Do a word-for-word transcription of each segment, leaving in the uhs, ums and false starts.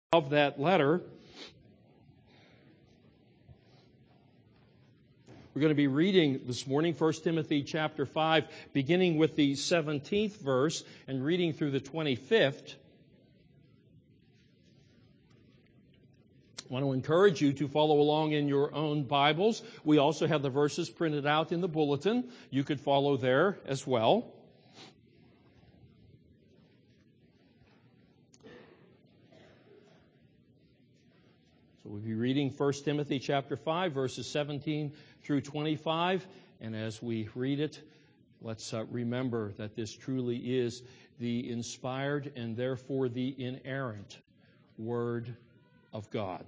Of that letter, we're going to be reading this morning First Timothy chapter five, beginning with the seventeenth verse and reading through the twenty-fifth. I want to encourage you to follow along in your own Bibles. We also have the verses printed out in the bulletin. You could follow there as well. So we'll be reading First Timothy chapter five, verses seventeen through twenty-five. And as we read it, let's uh, remember that this truly is the inspired and therefore the inerrant Word of God.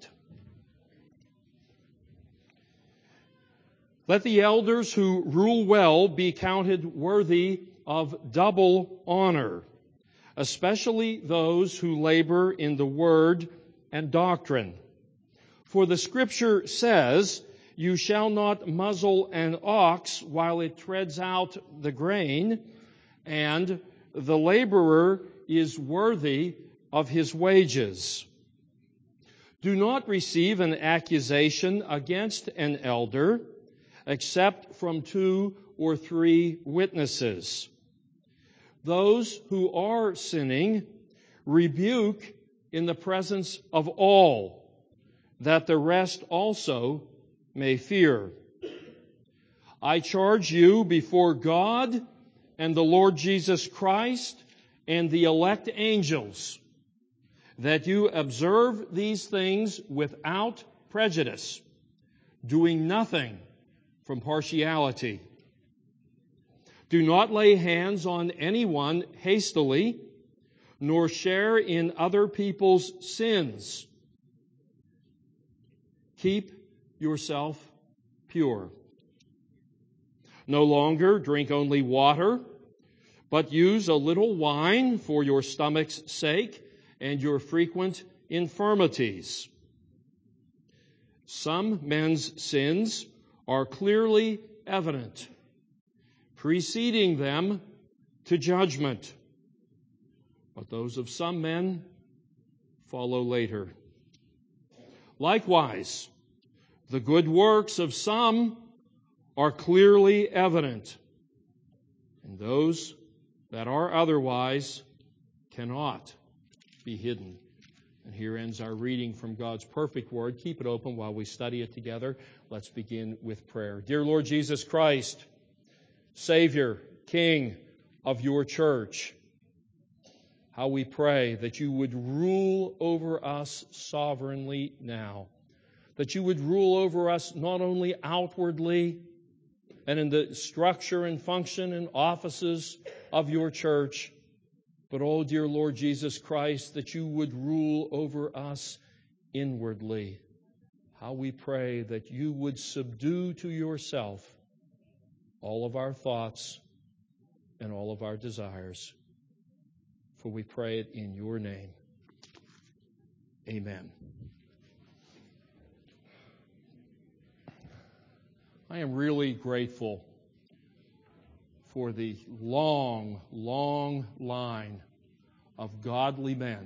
Let the elders who rule well be counted worthy of double honor, especially those who labor in the word and doctrine. For the Scripture says, "You shall not muzzle an ox while it treads out the grain, and the laborer is worthy of his wages." Do not receive an accusation against an elder, except from two or three witnesses. Those who are sinning, rebuke in the presence of all, that the rest also may fear. I charge you before God and the Lord Jesus Christ and the elect angels, that you observe these things without prejudice, doing nothing from partiality. Do not lay hands on anyone hastily, nor share in other people's sins. Keep yourself pure. No longer drink only water, but use a little wine for your stomach's sake and your frequent infirmities. Some men's sins are clearly evident, preceding them to judgment, but those of some men follow later. Likewise, the good works of some are clearly evident, and those that are otherwise cannot be hidden. And here ends our reading from God's perfect word. Keep it open while we study it together. Let's begin with prayer. Dear Lord Jesus Christ, Savior, King of your church, how we pray that you would rule over us sovereignly now, that you would rule over us not only outwardly and in the structure and function and offices of your church, but, oh, dear Lord Jesus Christ, that you would rule over us inwardly. How we pray that you would subdue to yourself all of our thoughts and all of our desires. For we pray it in your name. Amen. I am really grateful for the long, long line of godly men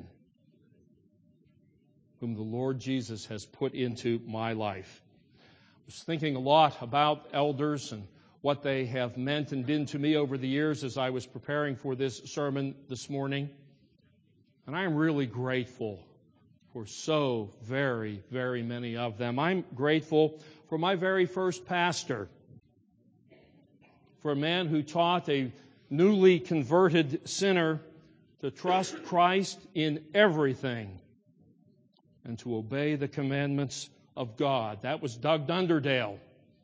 whom the Lord Jesus has put into my life. I was thinking a lot about elders and what they have meant and been to me over the years as I was preparing for this sermon this morning. And I am really grateful for so very, very many of them. I'm grateful for my very first pastor, for a man who taught a newly converted sinner to trust Christ in everything and to obey the commandments of God. That was Doug Dunderdale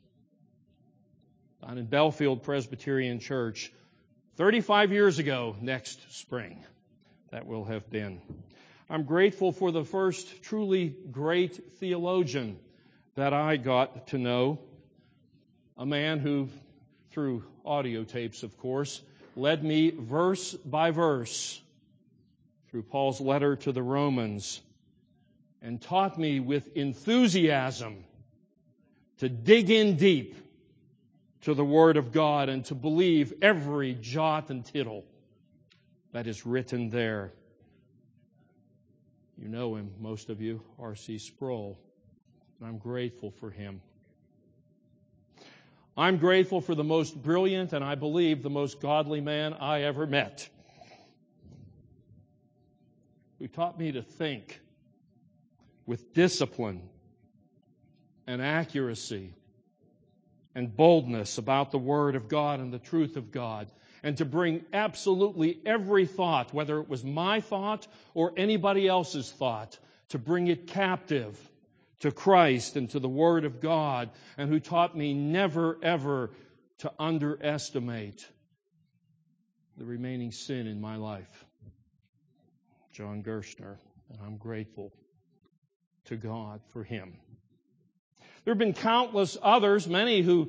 down in Belfield Presbyterian Church thirty-five years ago next spring. That will have been. I'm grateful for the first truly great theologian that I got to know, a man who, through audio tapes, of course, led me verse by verse through Paul's letter to the Romans and taught me with enthusiasm to dig in deep to the Word of God and to believe every jot and tittle that is written there. You know him, most of you, R C Sproul. And I'm grateful for him. I'm grateful for the most brilliant and I believe the most godly man I ever met, who taught me to think with discipline and accuracy and boldness about the Word of God and the truth of God, and to bring absolutely every thought, whether it was my thought or anybody else's thought, to bring it captive to Christ and to the Word of God, and who taught me never, ever to underestimate the remaining sin in my life. John Gerstner, and I'm grateful to God for him. There have been countless others, many who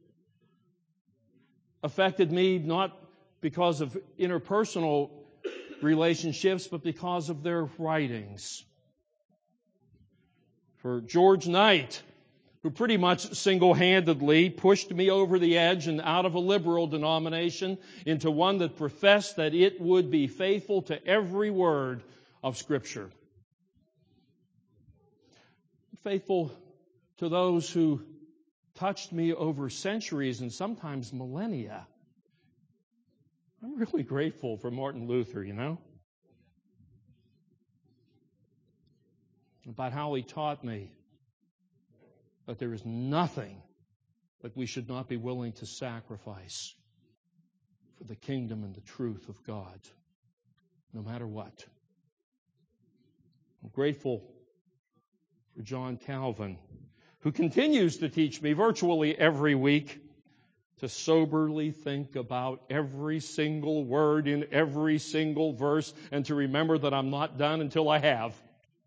affected me not because of interpersonal relationships, but because of their writings. For George Knight, who pretty much single-handedly pushed me over the edge and out of a liberal denomination into one that professed that it would be faithful to every word of Scripture. Faithful to those who touched me over centuries and sometimes millennia. I'm really grateful for Martin Luther, you know, about how he taught me that there is nothing that we should not be willing to sacrifice for the kingdom and the truth of God, no matter what. I'm grateful for John Calvin, who continues to teach me virtually every week to soberly think about every single word in every single verse and to remember that I'm not done until I have.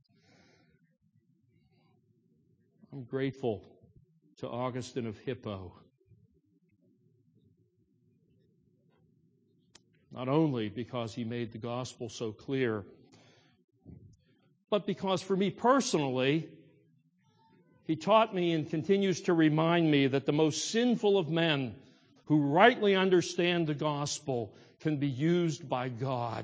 I'm grateful to Augustine of Hippo, not only because he made the gospel so clear, but because for me personally, he taught me and continues to remind me that the most sinful of men who rightly understand the gospel can be used by God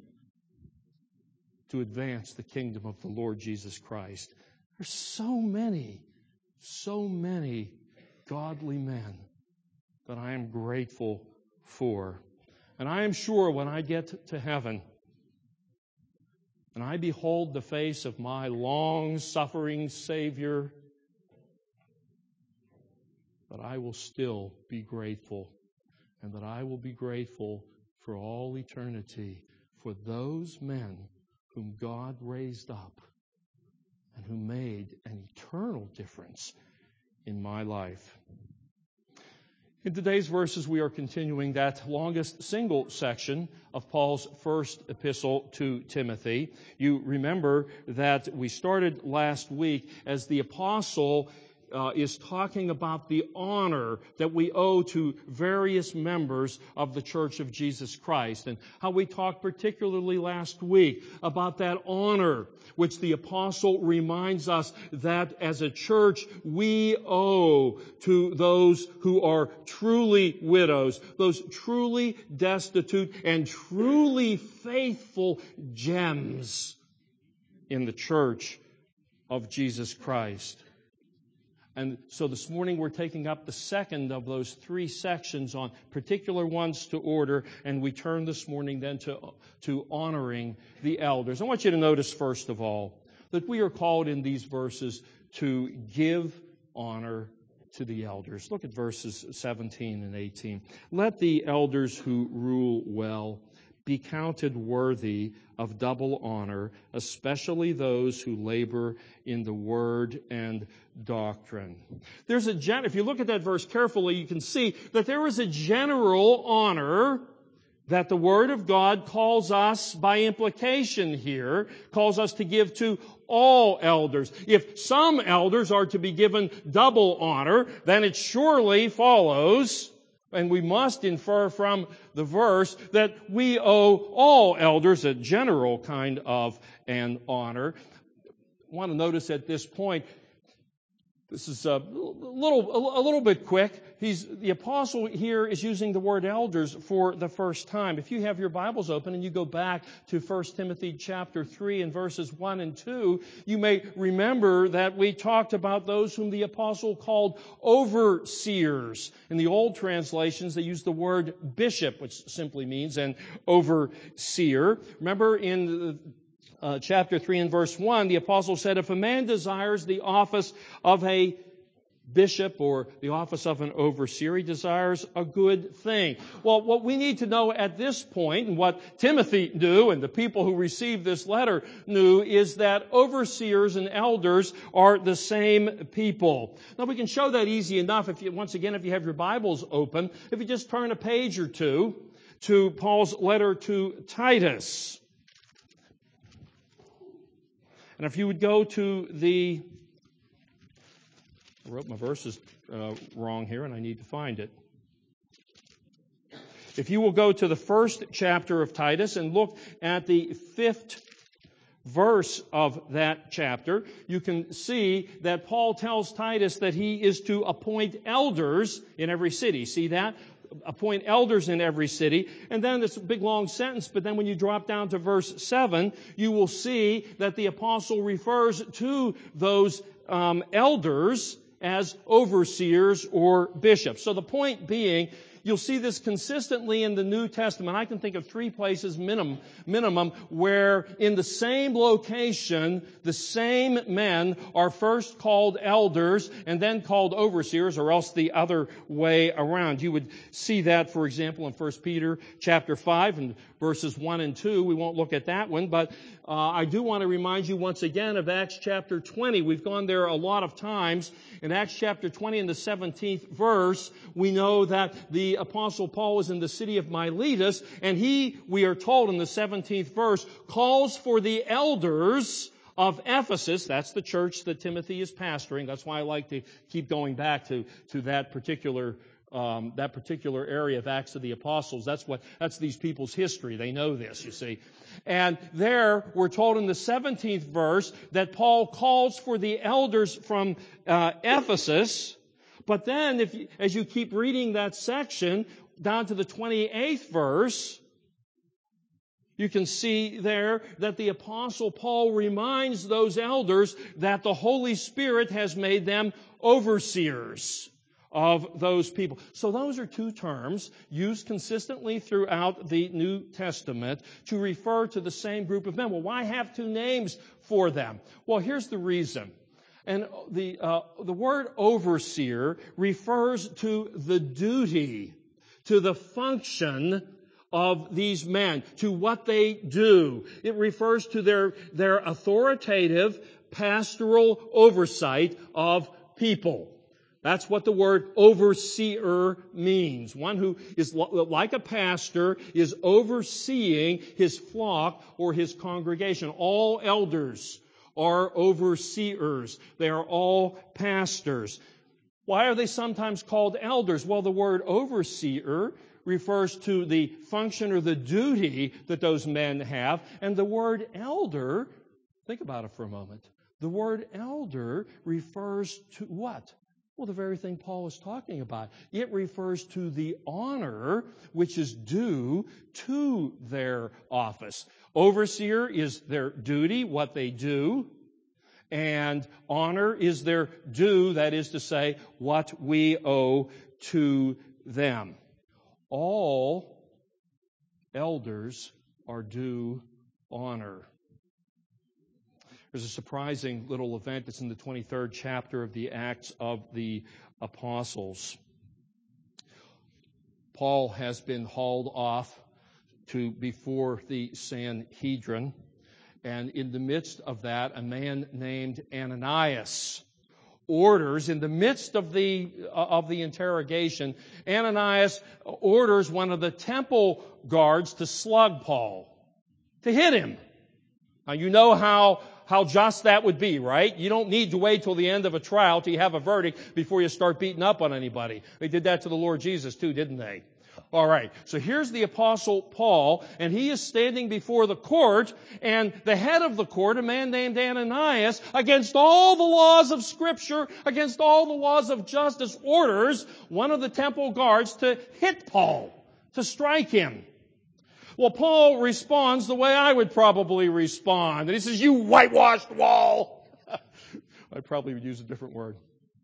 to advance the kingdom of the Lord Jesus Christ. There's so many, so many godly men that I am grateful for. And I am sure when I get to heaven and I behold the face of my long-suffering Savior, that I will still be grateful, and that I will be grateful for all eternity for those men whom God raised up and who made an eternal difference in my life. In today's verses, we are continuing that longest single section of Paul's first epistle to Timothy. You remember that we started last week as the apostle Uh, is talking about the honor that we owe to various members of the Church of Jesus Christ, and how we talked particularly last week about that honor which the apostle reminds us that as a church we owe to those who are truly widows, those truly destitute and truly faithful gems in the Church of Jesus Christ. And so this morning we're taking up the second of those three sections on particular ones to order, and we turn this morning then to, to honoring the elders. I want you to notice, first of all, that we are called in these verses to give honor to the elders. Look at verses seventeen and eighteen. Let the elders who rule well be counted worthy of double honor, especially those who labor in the word and doctrine. There's a gen- if you look at that verse carefully, you can see that there is a general honor that the Word of God calls us, by implication here, calls us to give to all elders. If some elders are to be given double honor, then it surely follows, and we must infer from the verse, that we owe all elders a general kind of an honor. I want to notice at this point, This is a little, a little bit quick. He's, the apostle here is using the word elders for the first time. If you have your Bibles open and you go back to First Timothy chapter three and verses one and two, you may remember that we talked about those whom the apostle called overseers. In the old translations, they use the word bishop, which simply means an overseer. Remember in Uh, chapter three and verse one, the apostle said, if a man desires the office of a bishop or the office of an overseer, he desires a good thing. Well, what we need to know at this point, and what Timothy knew and the people who received this letter knew, is that overseers and elders are the same people. Now, we can show that easy enough if you, once again, if you have your Bibles open, if you just turn a page or two to Paul's letter to Titus. And if you would go to the, I wrote my verses uh, wrong here and I need to find it. If you will go to the first chapter of Titus and look at the fifth verse of that chapter, you can see that Paul tells Titus that he is to appoint elders in every city. See that? Appoint elders in every city. And then this big long sentence, but then when you drop down to verse seven, you will see that the apostle refers to those um, elders as overseers or bishops. So the point being, you'll see this consistently in the New Testament. I can think of three places minimum, minimum where in the same location, the same men are first called elders and then called overseers, or else the other way around. You would see that, for example, in First Peter chapter five and verses one and two. We won't look at that one, but uh, I do want to remind you once again of Acts chapter twenty. We've gone there a lot of times. In Acts chapter twenty in the seventeenth verse, we know that the apostle Paul was in the city of Miletus, and he, we are told in the seventeenth verse, calls for the elders of Ephesus. That's the church that Timothy is pastoring. That's why I like to keep going back to, to that particular Um, that particular area of Acts of the Apostles. That's what, that's these people's history. They know this, you see. And there, we're told in the seventeenth verse that Paul calls for the elders from uh, Ephesus. But then, if you, as you keep reading that section, down to the twenty-eighth verse, you can see there that the Apostle Paul reminds those elders that the Holy Spirit has made them overseers of those people. So those are two terms used consistently throughout the New Testament to refer to the same group of men. Well, why have two names for them? Well, here's the reason. And the uh, the word overseer refers to the duty, to the function of these men, to what they do. It refers to their, their authoritative pastoral oversight of people. That's what the word overseer means. One who is like a pastor is overseeing his flock or his congregation. All elders are overseers. They are all pastors. Why are they sometimes called elders? Well, the word overseer refers to the function or the duty that those men have. And the word elder, think about it for a moment. The word elder refers to what? Well, the very thing Paul is talking about. It refers to the honor which is due to their office. Overseer is their duty, what they do, and honor is their due, that is to say, what we owe to them. All elders are due honor. There's a surprising little event that's in the twenty-third chapter of the Acts of the Apostles. Paul has been hauled off to before the Sanhedrin, and in the midst of that, a man named Ananias orders, in the midst of the of the interrogation, Ananias orders one of the temple guards to slug Paul, to hit him. Now, you know how How just that would be, right? You don't need to wait till the end of a trial till you have a verdict before you start beating up on anybody. They did that to the Lord Jesus too, didn't they? All right, so here's the Apostle Paul, and he is standing before the court, and the head of the court, a man named Ananias, against all the laws of Scripture, against all the laws of justice, orders one of the temple guards to hit Paul, to strike him. Well, Paul responds the way I would probably respond. And he says, "You whitewashed wall." I probably would use a different word.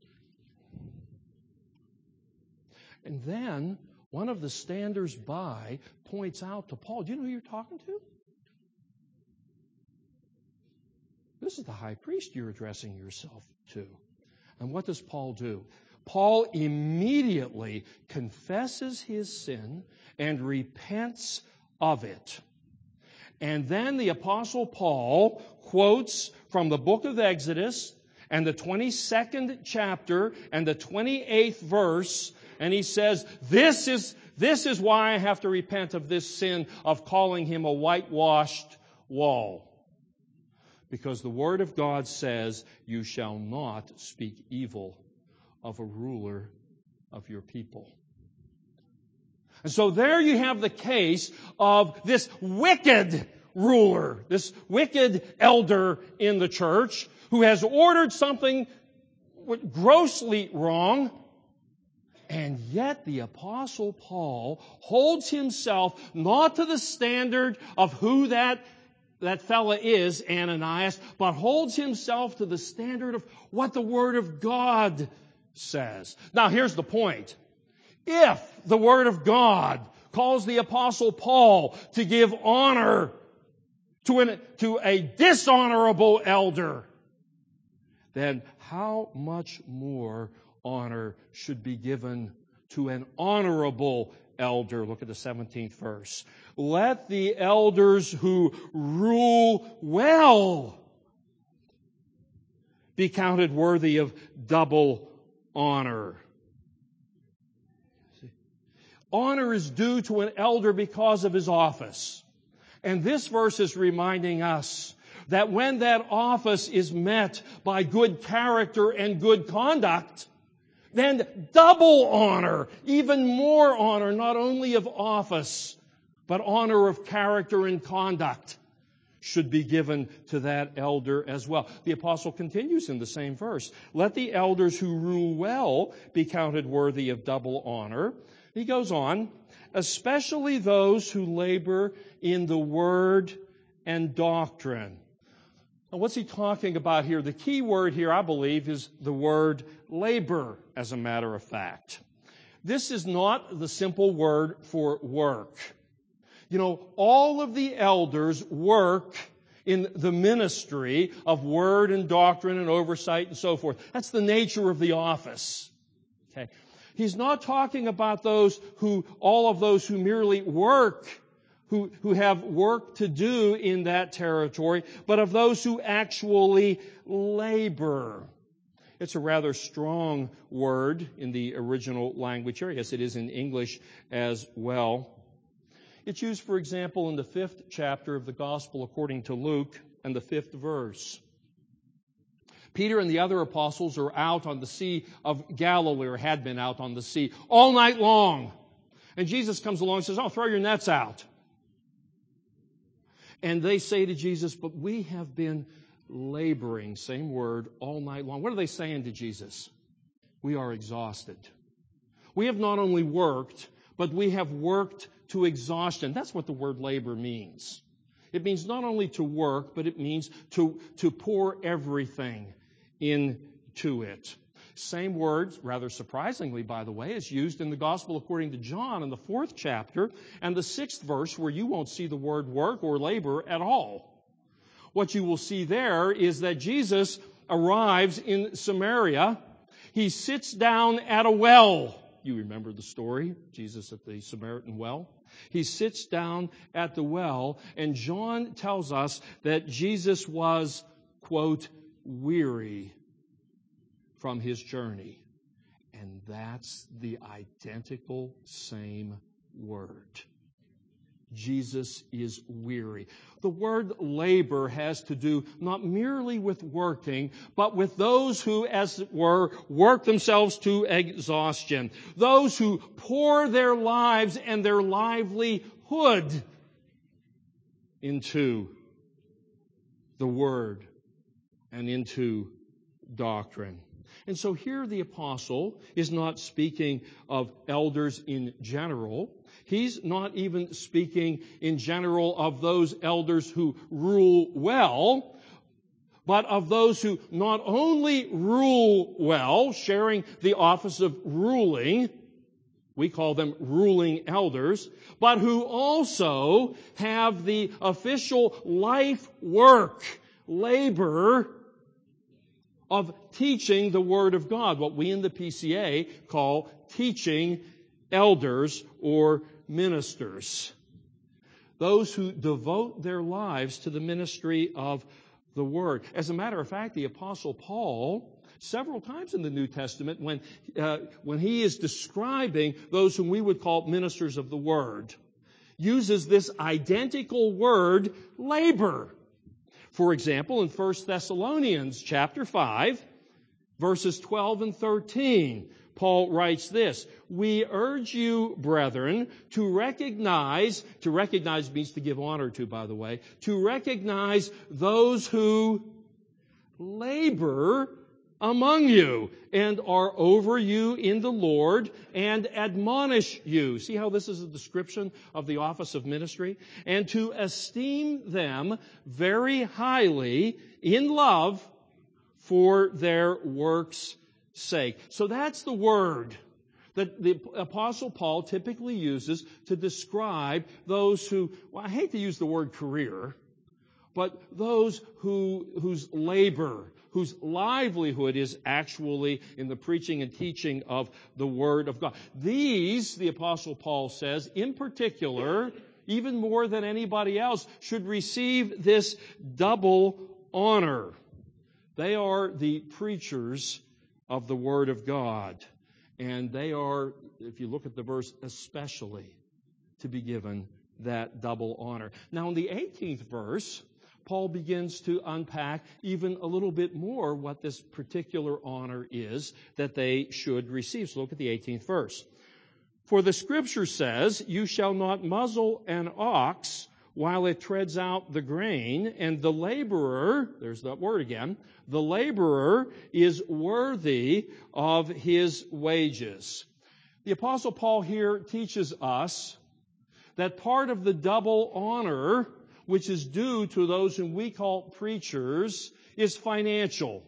And then one of the standers by points out to Paul, "Do you know who you're talking to? This is the high priest you're addressing yourself to." And what does Paul do? Paul immediately confesses his sin and repents of it. And then the Apostle Paul quotes from the book of Exodus and the twenty-second chapter and the twenty-eighth verse, and he says, this is, this is why I have to repent of this sin of calling him a whitewashed wall. Because the Word of God says, "You shall not speak evil of a ruler of your people." And so there you have the case of this wicked ruler, this wicked elder in the church who has ordered something grossly wrong, and yet the Apostle Paul holds himself not to the standard of who that, that fella is, Ananias, but holds himself to the standard of what the Word of God says. Now here's the point. If the Word of God calls the Apostle Paul to give honor to, an, to a dishonorable elder, then how much more honor should be given to an honorable elder? Look at the seventeenth verse. "Let the elders who rule well be counted worthy of double honor." Honor is due to an elder because of his office. And this verse is reminding us that when that office is met by good character and good conduct, then double honor, even more honor, not only of office, but honor of character and conduct, should be given to that elder as well. The apostle continues in the same verse. "Let the elders who rule well be counted worthy of double honor." He goes on, "especially those who labor in the word and doctrine." Now, what's he talking about here? The key word here, I believe, is the word labor, as a matter of fact. This is not the simple word for work. You know, all of the elders work in the ministry of word and doctrine and oversight and so forth. That's the nature of the office. Okay. He's not talking about those who, all of those who merely work, who, who have work to do in that territory, but of those who actually labor. It's a rather strong word in the original language here. Yes, it is in English as well. It's used, for example, in the fifth chapter of the Gospel according to Luke and the fifth verse. Peter and the other apostles are out on the Sea of Galilee, or had been out on the sea, all night long. And Jesus comes along and says, "Oh, throw your nets out." And they say to Jesus, "But we have been laboring," same word, all night long. What are they saying to Jesus? We are exhausted. We have not only worked, but we have worked to exhaustion. That's what the word labor means. It means not only to work, but it means to, to pour everything into it. Same word, rather surprisingly, by the way, is used in the Gospel according to John in the fourth chapter and the sixth verse, where you won't see the word work or labor at all. What you will see there is that Jesus arrives in Samaria. He sits down at a well. You remember the story, Jesus at the Samaritan well. He sits down at the well, and John tells us that Jesus was, quote, weary from his journey. And that's the identical same word. Jesus is weary. The word labor has to do not merely with working, but with those who, as it were, work themselves to exhaustion. Those who pour their lives and their livelihood into the Word and into doctrine. And so here the apostle is not speaking of elders in general. He's not even speaking in general of those elders who rule well, but of those who not only rule well, sharing the office of ruling, we call them ruling elders, but who also have the official life work, labor of teaching the Word of God, what we in the P C A call teaching elders or ministers. Those who devote their lives to the ministry of the Word. As a matter of fact, the Apostle Paul, several times in the New Testament, when, uh, when he is describing those whom we would call ministers of the Word, uses this identical word, labor. For example, in First Thessalonians chapter five, verses twelve and thirteen, Paul writes this, "We urge you, brethren, to recognize," to recognize means to give honor to, by the way, "to recognize those who labor among you and are over you in the Lord and admonish you." See how this is a description of the office of ministry? "And to esteem them very highly in love for their work's sake." So that's the word that the Apostle Paul typically uses to describe those who, well, I hate to use the word career, but those who, whose labor, whose livelihood is actually in the preaching and teaching of the Word of God. These, the Apostle Paul says, in particular, even more than anybody else, should receive this double honor. They are the preachers of the Word of God. And they are, if you look at the verse, especially to be given that double honor. Now in the eighteenth verse, Paul begins to unpack even a little bit more what this particular honor is that they should receive. So look at the eighteenth verse. "For the Scripture says, you shall not muzzle an ox while it treads out the grain, and the laborer," there's that word again, "the laborer is worthy of his wages." The Apostle Paul here teaches us that part of the double honor which is due to those whom we call preachers, is financial.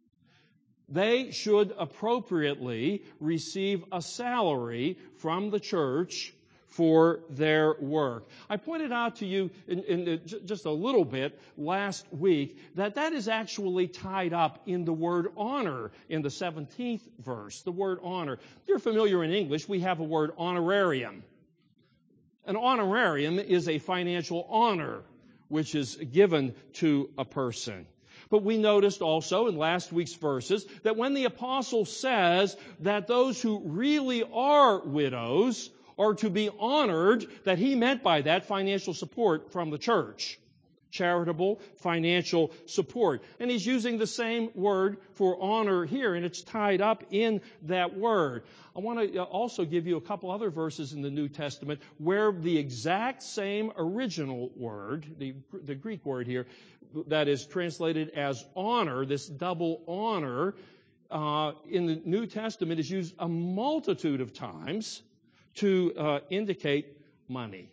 They should appropriately receive a salary from the church for their work. I pointed out to you in, in just a little bit last week that that is actually tied up in the word honor in the seventeenth verse, the word honor. If you're familiar in English, we have a word honorarium. An honorarium is a financial honor which is given to a person. But we noticed also in last week's verses that when the apostle says that those who really are widows are to be honored, that he meant by that financial support from the church. Charitable financial support. And he's using the same word for honor here, and it's tied up in that word. I want to also give you a couple other verses in the New Testament where the exact same original word, the, the Greek word here, that is translated as honor, this double honor, uh, in the New Testament is used a multitude of times to uh, indicate money.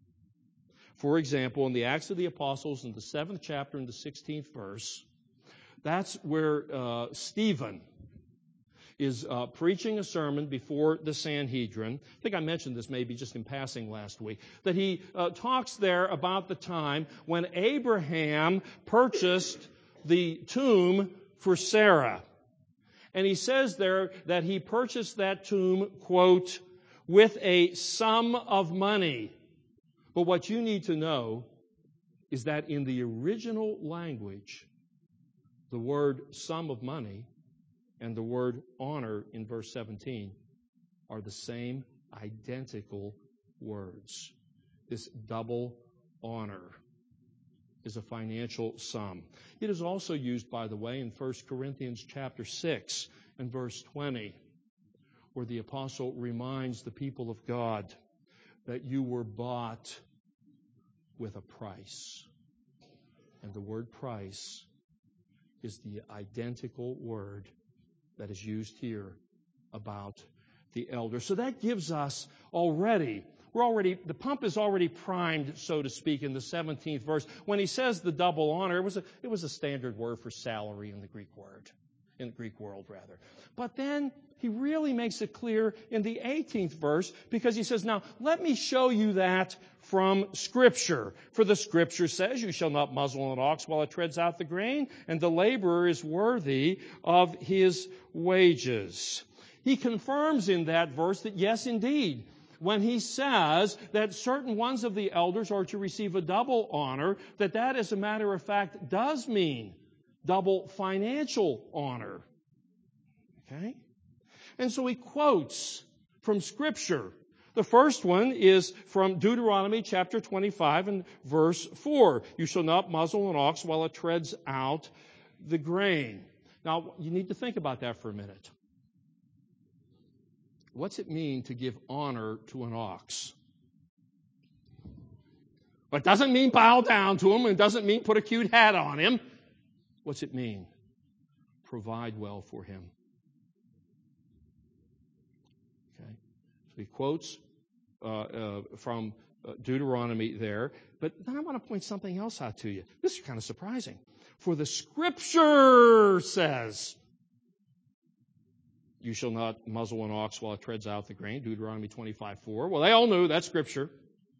For example, in the Acts of the Apostles, in the seventh chapter, in the sixteenth verse, that's where uh, Stephen is uh, preaching a sermon before the Sanhedrin. I think I mentioned this maybe just in passing last week, that he uh, talks there about the time when Abraham purchased the tomb for Sarah. And he says there that he purchased that tomb, quote, with a sum of money. But what you need to know is that in the original language, the word sum of money and the word honor in verse seventeen are the same identical words. This double honor is a financial sum. It is also used, by the way, in First Corinthians chapter six and verse twenty, where the apostle reminds the people of God that you were bought with a price. And the word price is the identical word that is used here about the elder. So that gives us already, we're already, the pump is already primed, so to speak, in the seventeenth verse. When he says the double honor, it was a, it was a standard word for salary in the Greek word, in the Greek world rather. But then he really makes it clear in the eighteenth verse, because he says, now let me show you that from Scripture. For the Scripture says, you shall not muzzle an ox while it treads out the grain, and the laborer is worthy of his wages. He confirms in that verse that yes, indeed, when he says that certain ones of the elders are to receive a double honor, that that, as a matter of fact, does mean double financial honor. Okay? And so he quotes from Scripture. The first one is from Deuteronomy chapter twenty-five and verse four. You shall not muzzle an ox while it treads out the grain. Now, you need to think about that for a minute. What's it mean to give honor to an ox? It doesn't mean bow down to him. It doesn't mean put a cute hat on him. What's it mean? Provide well for him. Okay. So he quotes uh, uh, from uh, Deuteronomy there. But then I want to point something else out to you. This is kind of surprising. For the Scripture says, you shall not muzzle an ox while it treads out the grain, Deuteronomy twenty-five four. Well, they all knew that's Scripture.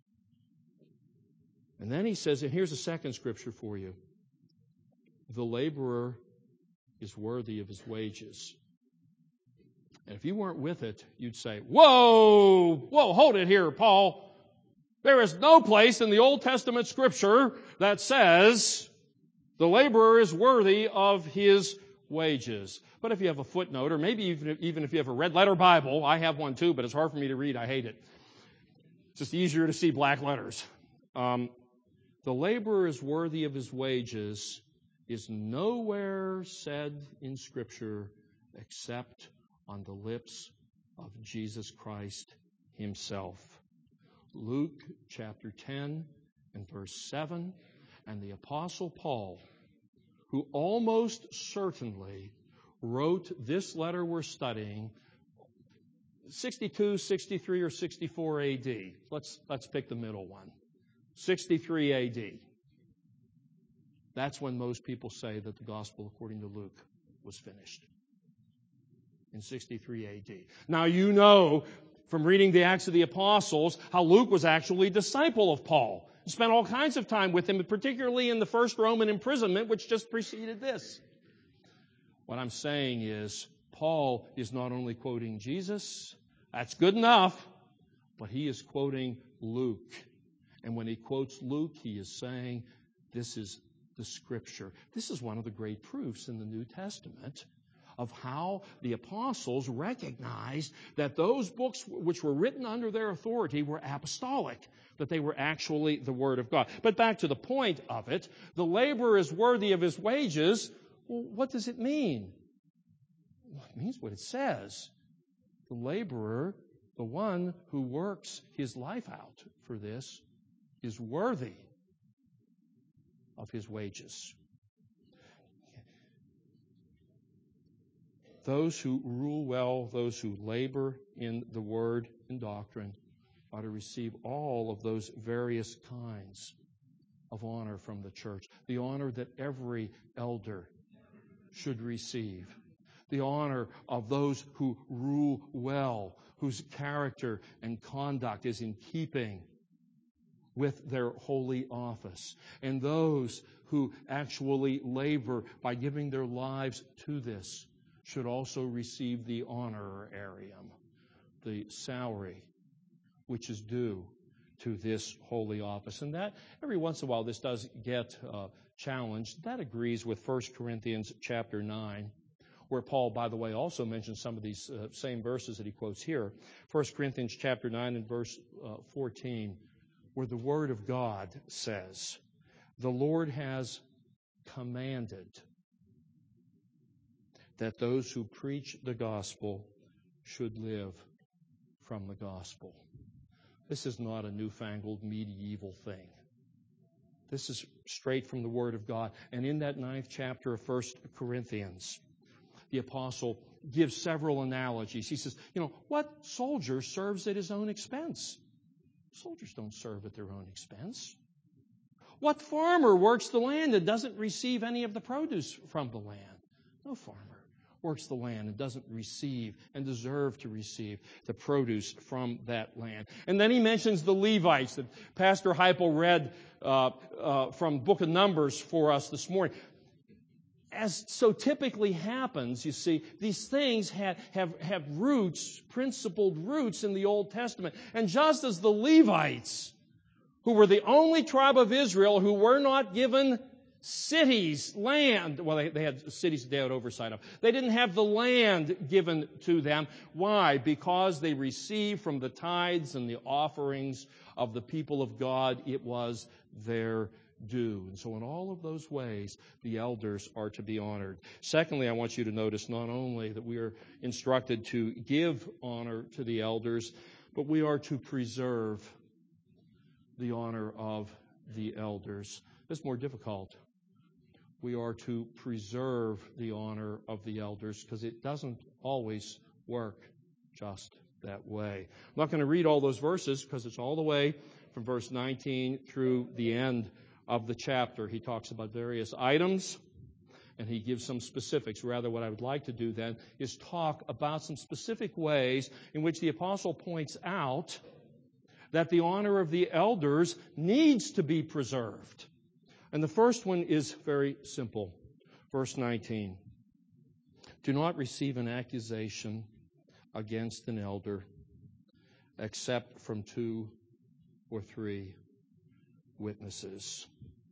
And then he says, and here's a second Scripture for you. The laborer is worthy of his wages. And if you weren't with it, you'd say, whoa, whoa, hold it here, Paul. There is no place in the Old Testament Scripture that says the laborer is worthy of his wages. But if you have a footnote, or maybe even, even if you have a red letter Bible, I have one too, but it's hard for me to read. I hate it. It's just easier to see black letters. Um, the laborer is worthy of his wages is nowhere said in Scripture except on the lips of Jesus Christ himself. Luke chapter ten and verse seven, and the Apostle Paul, who almost certainly wrote this letter we're studying sixty-two, sixty-three, or sixty-four A D. Let's, let's pick the middle one. sixty-three A D. That's when most people say that the gospel according to Luke was finished. In sixty-three A D. Now you know from reading the Acts of the Apostles how Luke was actually a disciple of Paul. He spent all kinds of time with him, particularly in the first Roman imprisonment, which just preceded this. What I'm saying is, Paul is not only quoting Jesus, that's good enough, but he is quoting Luke. And when he quotes Luke, he is saying, this is the Scripture. This is one of the great proofs in the New Testament of how the apostles recognized that those books which were written under their authority were apostolic, that they were actually the Word of God. But back to the point of it, the laborer is worthy of his wages. Well, what does it mean? Well, it means what it says. The laborer, the one who works his life out for this, is worthy of his wages. Those who rule well, those who labor in the word and doctrine, are to receive all of those various kinds of honor from the church. The honor that every elder should receive. The honor of those who rule well, whose character and conduct is in keeping with their holy office. And those who actually labor by giving their lives to this should also receive the honorarium, the salary, which is due to this holy office. And that, every once in a while, this does get uh, challenged. That agrees with First Corinthians chapter nine, where Paul, by the way, also mentions some of these uh, same verses that he quotes here. First Corinthians chapter nine and verse uh, fourteen. where the Word of God says, the Lord has commanded that those who preach the gospel should live from the gospel. This is not a newfangled medieval thing. This is straight from the Word of God. And in that ninth chapter of First Corinthians, the apostle gives several analogies. He says, you know, what soldier serves at his own expense? Soldiers don't serve at their own expense. What farmer works the land and doesn't receive any of the produce from the land? No farmer works the land and doesn't receive and deserve to receive the produce from that land. And then he mentions the Levites that Pastor Heipel read uh, uh, from Book of Numbers for us this morning. As so typically happens, you see, these things have, have, have roots, principled roots in the Old Testament. And just as the Levites, who were the only tribe of Israel who were not given cities, land. Well, they, they had cities they had oversight of. They didn't have the land given to them. Why? Because they received from the tithes and the offerings of the people of God. It was their due. And so in all of those ways, the elders are to be honored. Secondly, I want you to notice not only that we are instructed to give honor to the elders, but we are to preserve the honor of the elders. It's more difficult. We are to preserve the honor of the elders because it doesn't always work just that way. I'm not going to read all those verses because it's all the way from verse nineteen through the end of the chapter. He talks about various items and he gives some specifics. Rather, what I would like to do then is talk about some specific ways in which the apostle points out that the honor of the elders needs to be preserved. And the first one is very simple. Verse nineteen. Do not receive an accusation against an elder except from two or three witnesses.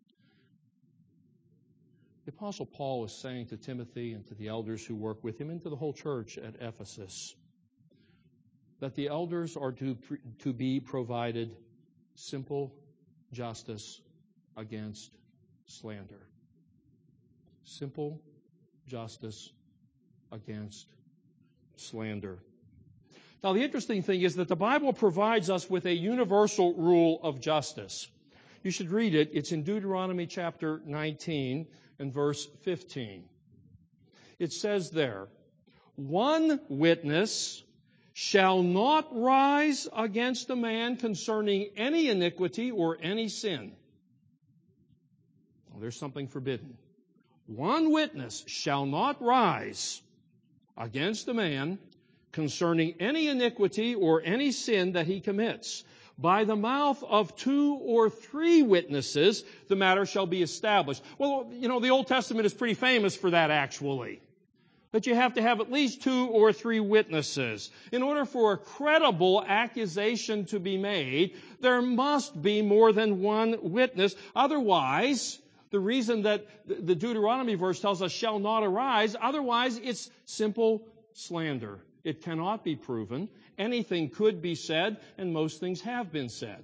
The Apostle Paul is saying to Timothy and to the elders who work with him and to the whole church at Ephesus that the elders are to, to be provided simple justice against slander. Simple justice against slander. Now, the interesting thing is that the Bible provides us with a universal rule of justice. You should read it. It's in Deuteronomy chapter nineteen and verse fifteen. It says there, one witness shall not rise against a man concerning any iniquity or any sin. Well, there's something forbidden. One witness shall not rise against a man concerning any iniquity or any sin that he commits. By the mouth of two or three witnesses, the matter shall be established. Well, you know, the Old Testament is pretty famous for that, actually. That you have to have at least two or three witnesses. In order for a credible accusation to be made, there must be more than one witness. Otherwise, the reason that the Deuteronomy verse tells us shall not arise, otherwise it's simple slander. It cannot be proven. Anything could be said, and most things have been said.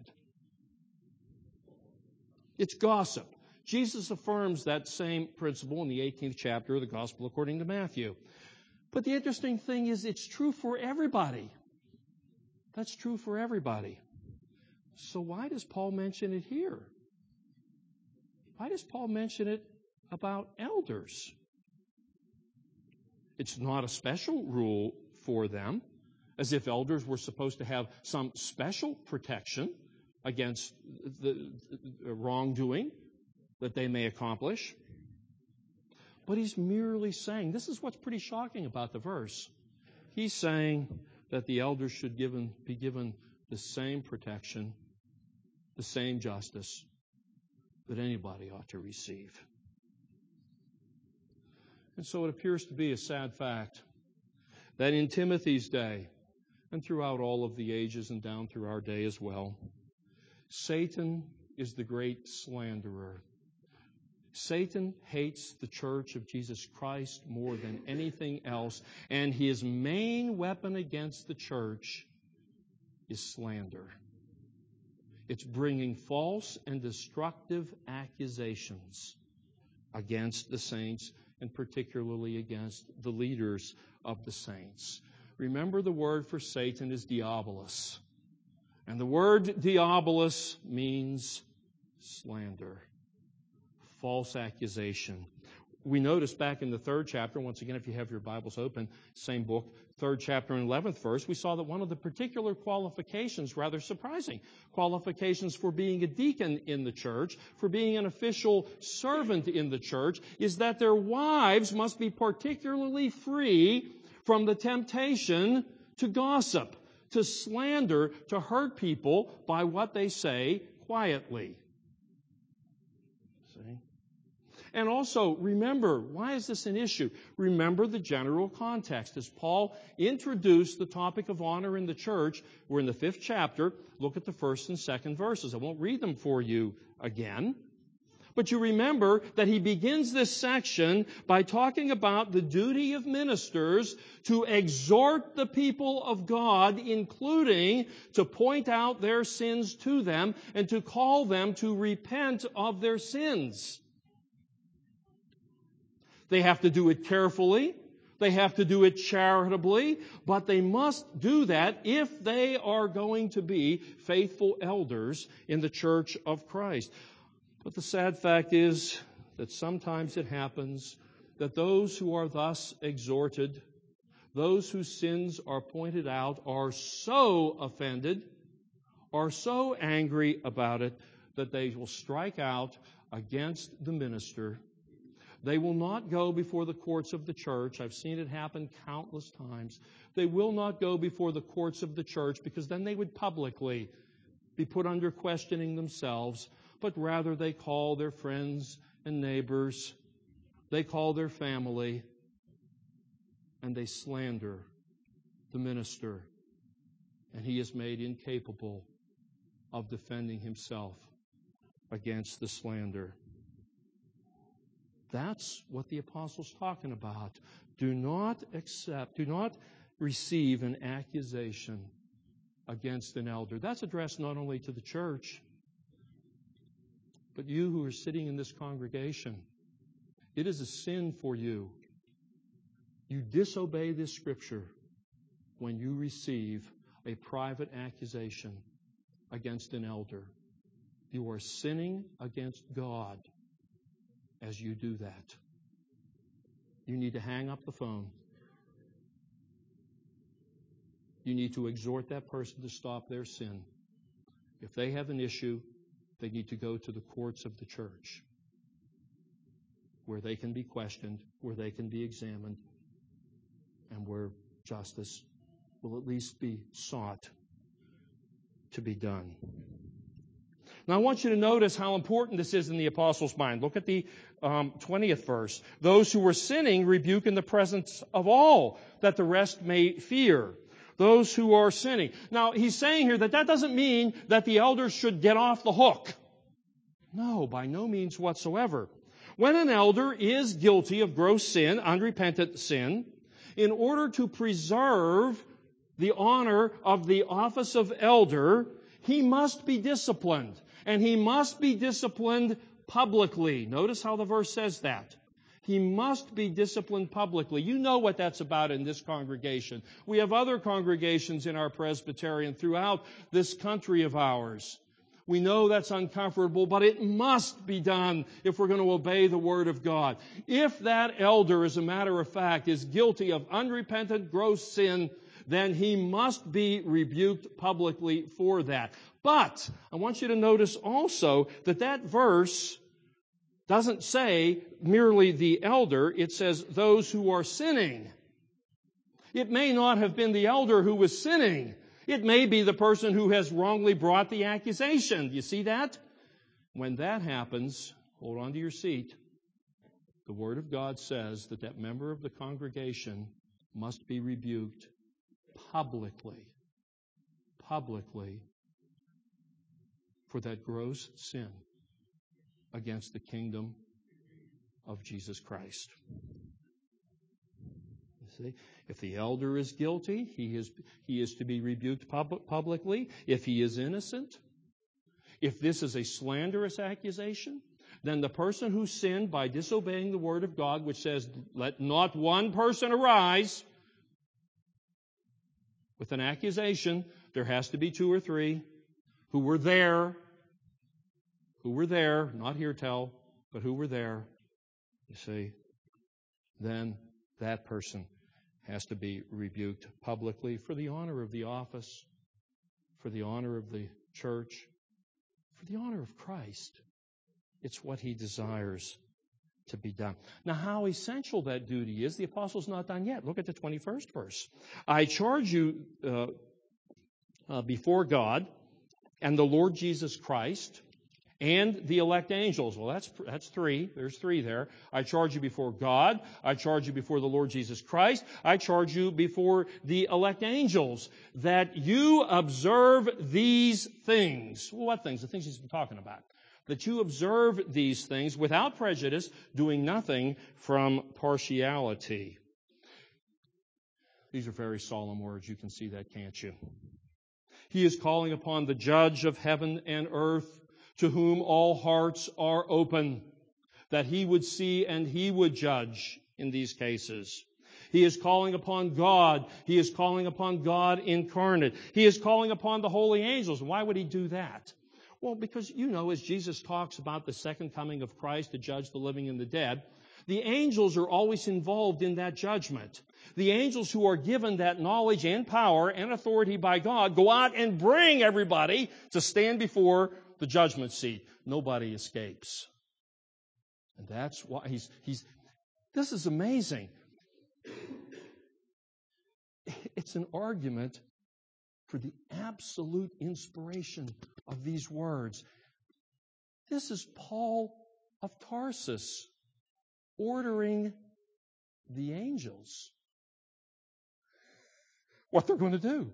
It's gossip. Jesus affirms that same principle in the eighteenth chapter of the Gospel according to Matthew. But the interesting thing is it's true for everybody. That's true for everybody. So why does Paul mention it here? Why does Paul mention it about elders? It's not a special rule for them, as if elders were supposed to have some special protection against the wrongdoing that they may accomplish. But he's merely saying, this is what's pretty shocking about the verse. He's saying that the elders should given, be given the same protection, the same justice that anybody ought to receive. And so it appears to be a sad fact that in Timothy's day, and throughout all of the ages and down through our day as well, Satan is the great slanderer. Satan hates the church of Jesus Christ more than anything else, and his main weapon against the church is slander. It's bringing false and destructive accusations against the saints, and particularly against the leaders of the saints. Remember, the word for Satan is diabolos. And the word diabolos means slander, false accusation. We noticed back in the third chapter, once again, if you have your Bibles open, same book, third chapter and eleventh verse, we saw that one of the particular qualifications, rather surprising, qualifications for being a deacon in the church, for being an official servant in the church, is that their wives must be particularly free from the temptation to gossip, to slander, to hurt people by what they say quietly. See? And also, remember, why is this an issue? Remember the general context. As Paul introduced the topic of honor in the church, we're in the fifth chapter. Look at the first and second verses. I won't read them for you again. But you remember that he begins this section by talking about the duty of ministers to exhort the people of God, including to point out their sins to them and to call them to repent of their sins. They have to do it carefully. They have to do it charitably, but they must do that if they are going to be faithful elders in the church of Christ. But the sad fact is that sometimes it happens that those who are thus exhorted, those whose sins are pointed out, are so offended, are so angry about it, that they will strike out against the minister. They will not go before the courts of the church. I've seen it happen countless times. They will not go before the courts of the church because then they would publicly be put under questioning themselves, but rather they call their friends and neighbors, they call their family, and they slander the minister, and he is made incapable of defending himself against the slander. That's what the apostle's talking about. Do not accept, do not receive an accusation against an elder. That's addressed not only to the church, but you who are sitting in this congregation. It is a sin for you. You disobey this scripture when you receive a private accusation against an elder. You are sinning against God as you do that. You need to hang up the phone. You need to exhort that person to stop their sin. If they have an issue, they need to go to the courts of the church, where they can be questioned, where they can be examined, and where justice will at least be sought to be done. Now I want you to notice how important this is in the apostle's mind. Look at the um, twentieth verse. Those who were sinning rebuke in the presence of all, that the rest may fear. Those who are sinning. Now, he's saying here that that doesn't mean that the elders should get off the hook. No, by no means whatsoever. When an elder is guilty of gross sin, unrepentant sin, in order to preserve the honor of the office of elder, he must be disciplined. And he must be disciplined publicly. Notice how the verse says that. He must be disciplined publicly. You know what that's about in this congregation. We have other congregations in our Presbyterian throughout this country of ours. We know that's uncomfortable, but it must be done if we're going to obey the Word of God. If that elder, as a matter of fact, is guilty of unrepentant gross sin, then he must be rebuked publicly for that. But I want you to notice also that that verse doesn't say merely the elder, it says those who are sinning. It may not have been the elder who was sinning. It may be the person who has wrongly brought the accusation. Do you see that? When that happens, hold on to your seat. The Word of God says that that member of the congregation must be rebuked publicly, publicly for that gross sin against the kingdom of Jesus Christ. You see, if the elder is guilty, he is he is to be rebuked pub- publicly. If he is innocent, If this is a slanderous accusation, then the person who sinned by disobeying the word of God, which says, let not one person arise with an accusation, there has to be two or three who were there, who were there, not here tell, but who were there, you see, then that person has to be rebuked publicly for the honor of the office, for the honor of the church, for the honor of Christ. It's what he desires to be done. Now, how essential that duty is, the apostle's not done yet. Look at the twenty-first verse. I charge you uh, uh, before God and the Lord Jesus Christ and the elect angels. Well, that's that's three. There's three there. I charge you before God. I charge you before the Lord Jesus Christ. I charge you before the elect angels that you observe these things. Well, what things? The things he's been talking about. That you observe these things without prejudice, doing nothing from partiality. These are very solemn words. You can see that, can't you? He is calling upon the judge of heaven and earth, to whom all hearts are open, that he would see and he would judge in these cases. He is calling upon God. He is calling upon God incarnate. He is calling upon the holy angels. Why would he do that? Well, because, you know, as Jesus talks about the second coming of Christ to judge the living and the dead, the angels are always involved in that judgment. The angels who are given that knowledge and power and authority by God go out and bring everybody to stand before the judgment seat. Nobody escapes. And that's why he's, he's, this is amazing. It's an argument for the absolute inspiration of these words. This is Paul of Tarsus ordering the angels what they're going to do.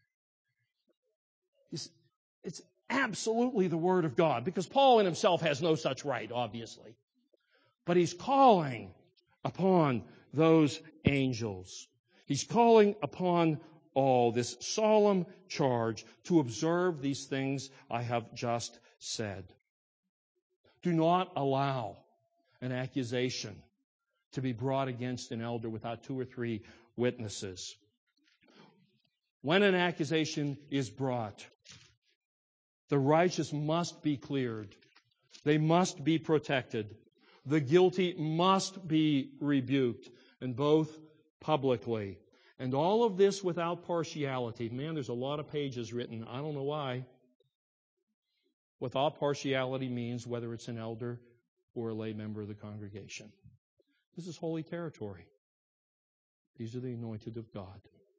It's, it's absolutely the Word of God, because Paul in himself has no such right, obviously. But he's calling upon those angels. He's calling upon all, this solemn charge to observe these things I have just said. Do not allow an accusation to be brought against an elder without two or three witnesses. When an accusation is brought, the righteous must be cleared. They must be protected. The guilty must be rebuked, and both publicly. And all of this without partiality. Man, there's a lot of pages written. I don't know why. Without partiality means whether it's an elder or a lay member of the congregation. This is holy territory. These are the anointed of God.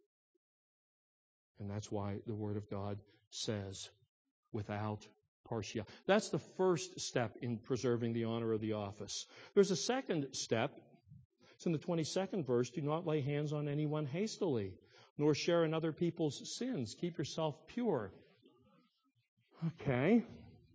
And that's why the Word of God says, without partiality. That's the first step in preserving the honor of the office. There's a second step. It's in the twenty-second verse. Do not lay hands on anyone hastily, nor share in other people's sins. Keep yourself pure. Okay.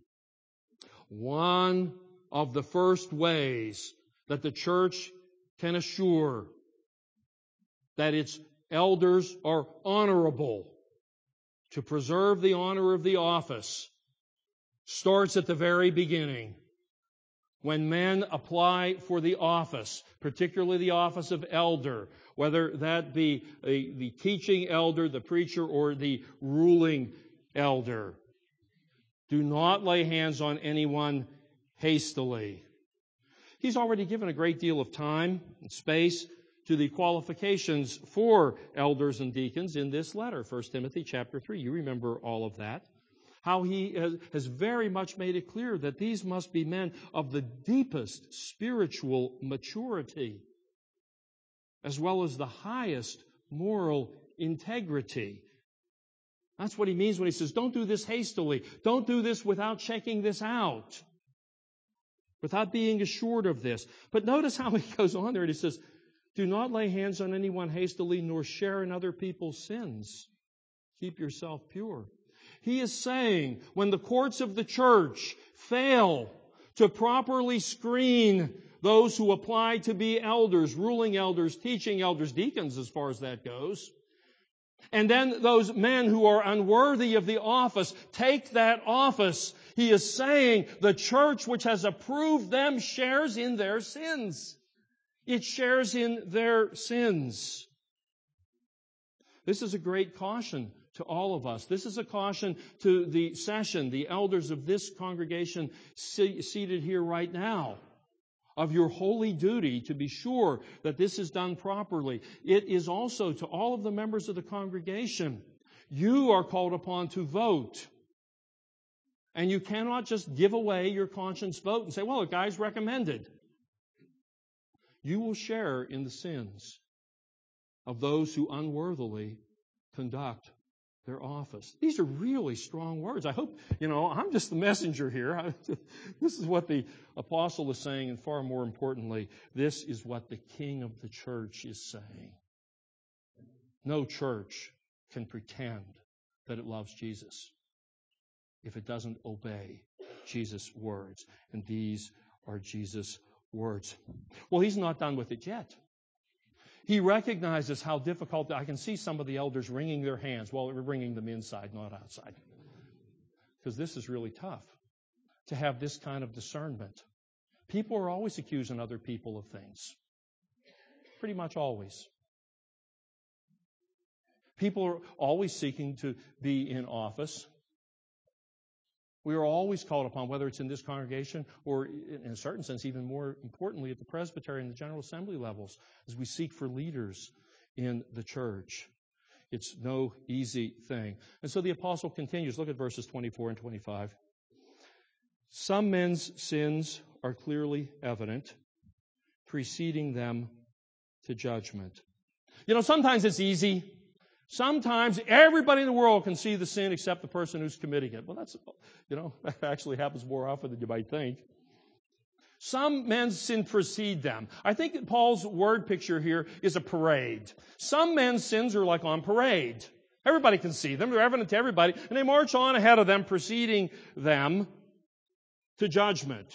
One of the first ways that the church can assure that its elders are honorable, to preserve the honor of the office, starts at the very beginning. When men apply for the office, particularly the office of elder, whether that be a, the teaching elder, the preacher, or the ruling elder, do not lay hands on anyone hastily. He's already given a great deal of time and space to the qualifications for elders and deacons in this letter, First Timothy chapter three. You remember all of that. How he has very much made it clear that these must be men of the deepest spiritual maturity, as well as the highest moral integrity. That's what he means when he says, don't do this hastily. Don't do this without checking this out, without being assured of this. But notice how he goes on there and he says, do not lay hands on anyone hastily, nor share in other people's sins. Keep yourself pure. He is saying, when the courts of the church fail to properly screen those who apply to be elders, ruling elders, teaching elders, deacons as far as that goes, and then those men who are unworthy of the office take that office, He is saying the church which has approved them shares in their sins. It shares in their sins. This is a great caution to all of us. This is a caution to the session, the elders of this congregation seated here right now, of your holy duty to be sure that this is done properly. It is also to all of the members of the congregation. You are called upon to vote. And you cannot just give away your conscience vote and say, well, the guy's recommended. You will share in the sins of those who unworthily conduct their office. These are really strong words. I hope, you know, I'm just the messenger here. This is what the apostle is saying, and far more importantly, this is what the king of the church is saying. No church can pretend that it loves Jesus if it doesn't obey Jesus' words. And these are Jesus' words. Well, he's not done with it yet. He recognizes how difficult, I can see some of the elders wringing their hands. Well, we're bringing them inside, not outside. Because this is really tough, to have this kind of discernment. People are always accusing other people of things. Pretty much always. People are always seeking to be in office. We are always called upon, whether it's in this congregation or, in a certain sense, even more importantly, at the presbytery and the General Assembly levels, as we seek for leaders in the church. It's no easy thing. And so the apostle continues. Look at verses twenty-four and twenty-five. Some men's sins are clearly evident, preceding them to judgment. You know, sometimes it's easy. Sometimes everybody in the world can see the sin except the person who's committing it. Well, that's, you know, that actually happens more often than you might think. Some men's sin precede them. I think that Paul's word picture here is a parade. Some men's sins are like on parade. Everybody can see them. They're evident to everybody. And they march on ahead of them, preceding them to judgment.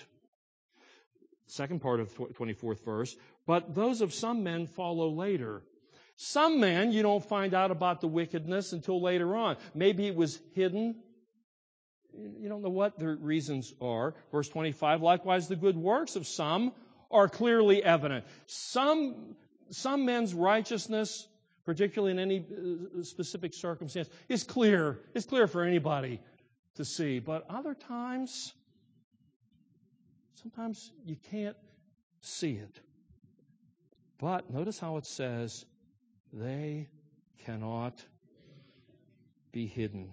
Second part of the twenty-fourth verse. But those of some men follow later. Some men, you don't find out about the wickedness until later on. Maybe it was hidden. You don't know what the reasons are. Verse twenty-five, likewise the good works of some are clearly evident. Some, some men's righteousness, particularly in any specific circumstance, is clear. It's clear for anybody to see. But other times, sometimes you can't see it. But notice how it says, they cannot be hidden.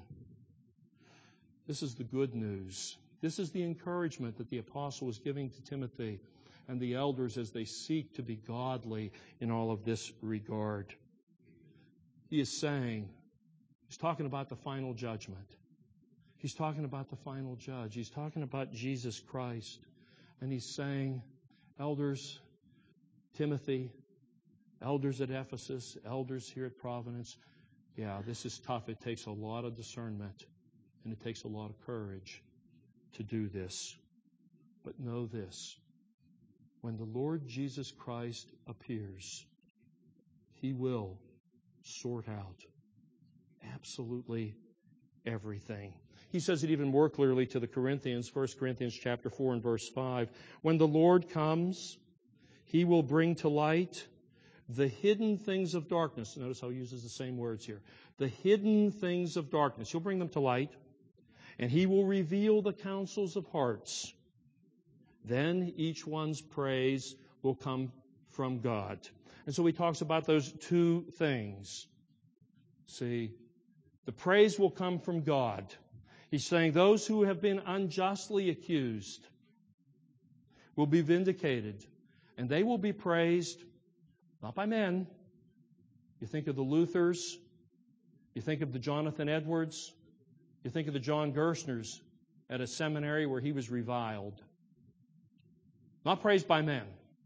This is the good news. This is the encouragement that the apostle is giving to Timothy and the elders as they seek to be godly in all of this regard. He is saying, he's talking about the final judgment. He's talking about the final judge. He's talking about Jesus Christ. And he's saying, elders, Timothy, elders at Ephesus, elders here at Providence, yeah, this is tough. It takes a lot of discernment, and it takes a lot of courage to do this. But know this, when the Lord Jesus Christ appears, He will sort out absolutely everything. He says it even more clearly to the Corinthians, First Corinthians chapter four and verse five. When the Lord comes, He will bring to light the hidden things of darkness. Notice how He uses the same words here. The hidden things of darkness. He'll bring them to light, and He will reveal the counsels of hearts. Then each one's praise will come from God. And so He talks about those two things. See, the praise will come from God. He's saying those who have been unjustly accused will be vindicated, and they will be praised not by men. You think of the Luthers. You think of the Jonathan Edwards. You think of the John Gerstners at a seminary where he was reviled. Not praised by men,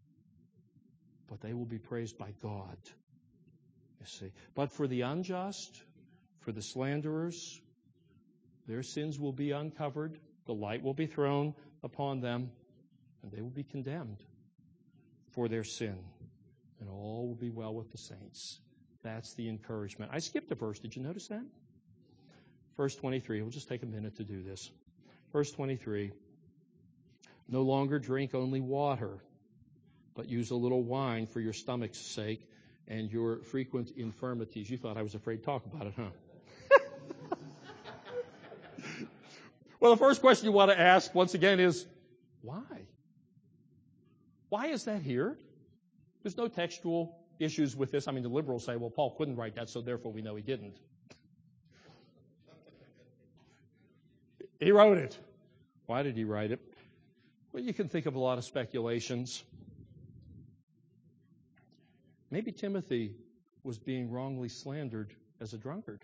but they will be praised by God. You see. But for the unjust, for the slanderers, their sins will be uncovered. The light will be thrown upon them, and they will be condemned for their sin. And all will be well with the saints. That's the encouragement. I skipped a verse. Did you notice that? Verse twenty-three. We'll just take a minute to do this. Verse twenty-three, no longer drink only water, but use a little wine for your stomach's sake and your frequent infirmities. You thought I was afraid to talk about it, huh? Well, the first question you want to ask, once again, is why? Why is that here? There's no textual issues with this. I mean, the liberals say, well, Paul couldn't write that, so therefore we know he didn't. He wrote it. Why did he write it? Well, you can think of a lot of speculations. Maybe Timothy was being wrongly slandered as a drunkard.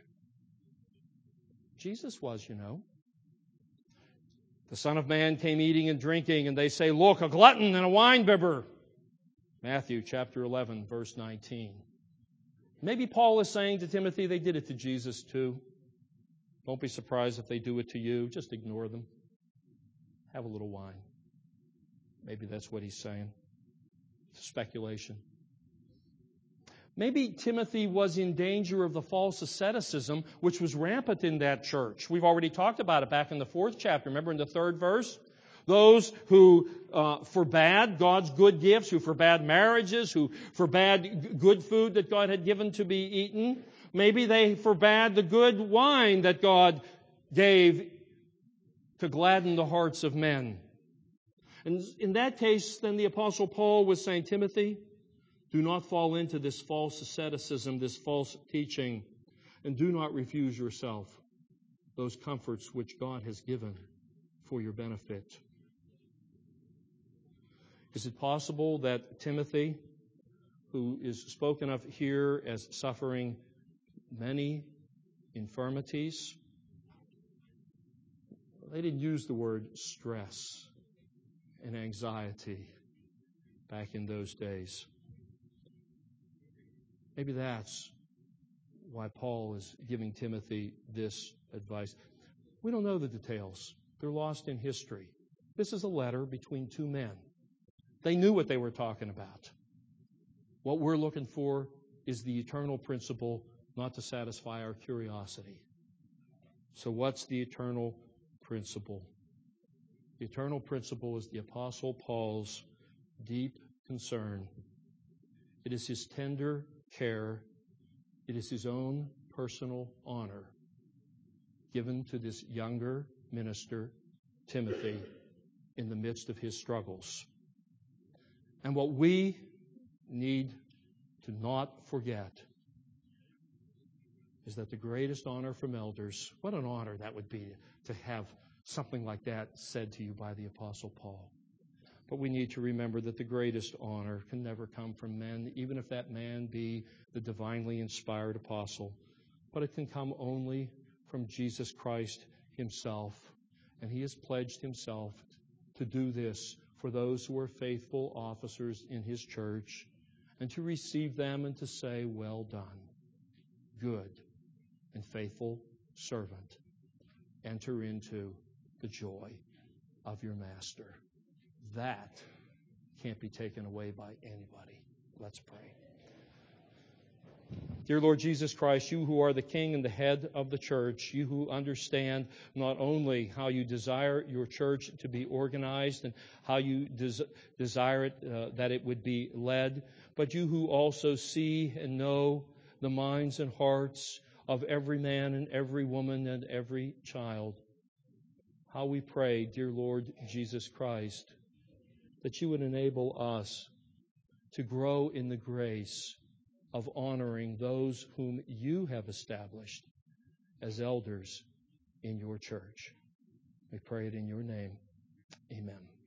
Jesus was, you know. The Son of Man came eating and drinking, and they say, look, a glutton and a winebibber. Matthew chapter eleven, verse nineteen. Maybe Paul is saying to Timothy, they did it to Jesus too. Don't be surprised if they do it to you. Just ignore them. Have a little wine. Maybe that's what he's saying. It's speculation. Maybe Timothy was in danger of the false asceticism which was rampant in that church. We've already talked about it back in the fourth chapter. Remember in the third verse? Those who uh, forbade God's good gifts, who forbade marriages, who forbade good food that God had given to be eaten. Maybe they forbade the good wine that God gave to gladden the hearts of men. And in that case, then the Apostle Paul was saying, Timothy, do not fall into this false asceticism, this false teaching, and do not refuse yourself those comforts which God has given for your benefit. Is it possible that Timothy, who is spoken of here as suffering many infirmities, they didn't use the word stress and anxiety back in those days. Maybe that's why Paul is giving Timothy this advice. We don't know the details. They're lost in history. This is a letter between two men. They knew what they were talking about. What we're looking for is the eternal principle, not to satisfy our curiosity. So what's the eternal principle? The eternal principle is the Apostle Paul's deep concern. It is his tender care. It is his own personal honor given to this younger minister, Timothy, in the midst of his struggles. And what we need to not forget is that the greatest honor from elders, what an honor that would be to have something like that said to you by the Apostle Paul. But we need to remember that the greatest honor can never come from men, even if that man be the divinely inspired apostle. But it can come only from Jesus Christ himself. And he has pledged himself to do this for those who are faithful officers in his church, and to receive them and to say, well done, good and faithful servant. Enter into the joy of your master. That can't be taken away by anybody. Let's pray. Dear Lord Jesus Christ, you who are the King and the head of the church, you who understand not only how you desire your church to be organized and how you des- desire it, uh, that it would be led, but you who also see and know the minds and hearts of every man and every woman and every child. How we pray, dear Lord Jesus Christ, that you would enable us to grow in the grace of honoring those whom you have established as elders in your church. We pray it in your name. Amen.